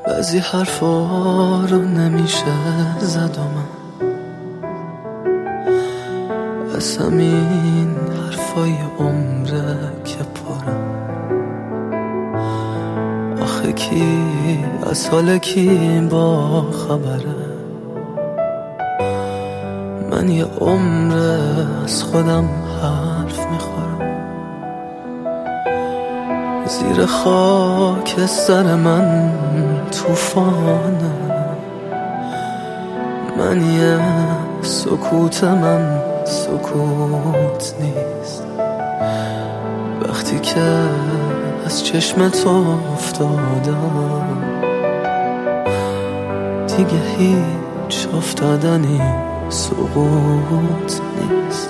بعضی حرفا رو نمیشه زد و من از همین حرفای عمره که پرم. آخه کی از حال کی با خبره؟ من یه عمره از خودم حرف میخورم. زیر خاک سر من توفانه. من یه سکوت من سکوت نیست. وقتی که از چشم تو افتادم دیگه هیچ افتادنی سقوط نیست.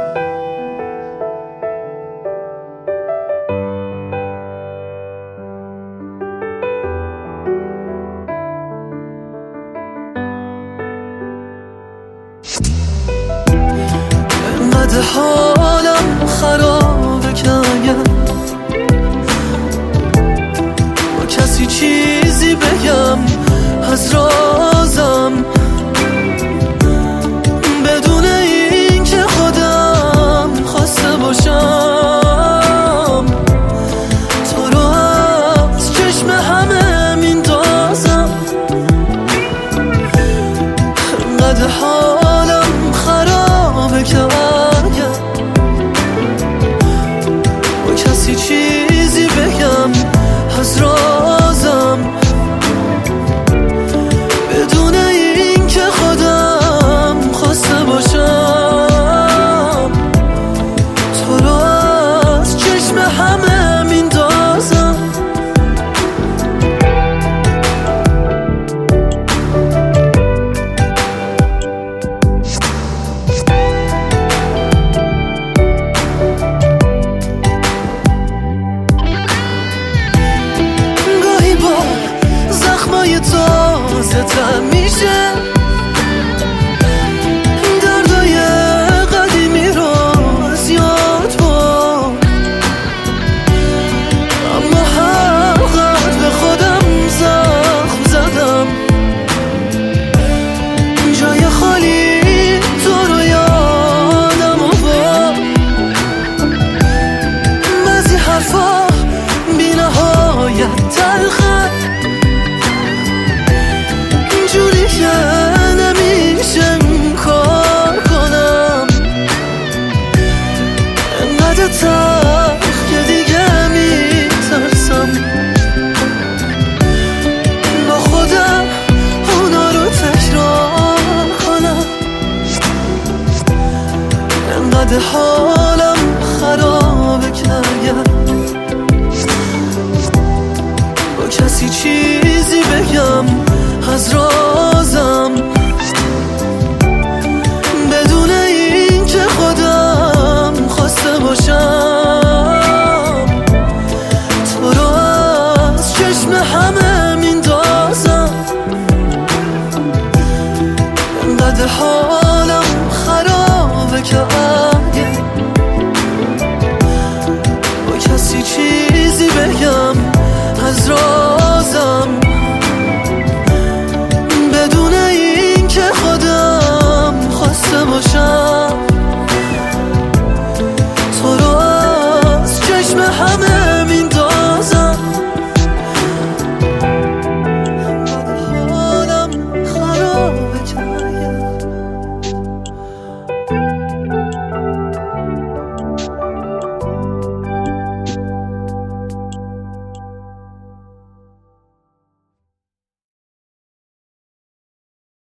انقدر حالم خرابه که اگر با کسی چیزی بگم از رازم، بدون این که خودم خواسته باشم، تو رو از چشم همه میندازم. انقدر حالم خرابه که اگر با کسی چیزی بگم از رازم، بدون این که خودم خواسته باشم، تو رو از چشم همه میندازم. گاهی با زخمای تازه تر میشه، دردای قدیمی رو از یاد بر، اما حقیقت به خودم زخم زدم. جای خالی تو رو یادم آورد. بعضی حرفا بی نهایت تلخه، اینجوری که نمیشه کار کنم. انقدر تلخ که دیگه میترسم با خودم اونا رو تکرار کنم. انقدر حالم خرابه که اگر با کسی چیزی بگم از رازم، بدون این که خودم خواسته باشم، تو رو از چشم همه میندازم. انقدر حالم خرابه که اگه با کسی چیزی بگم از رازم، بدون این که خودم خواسته باشم، تو رو از چشم همه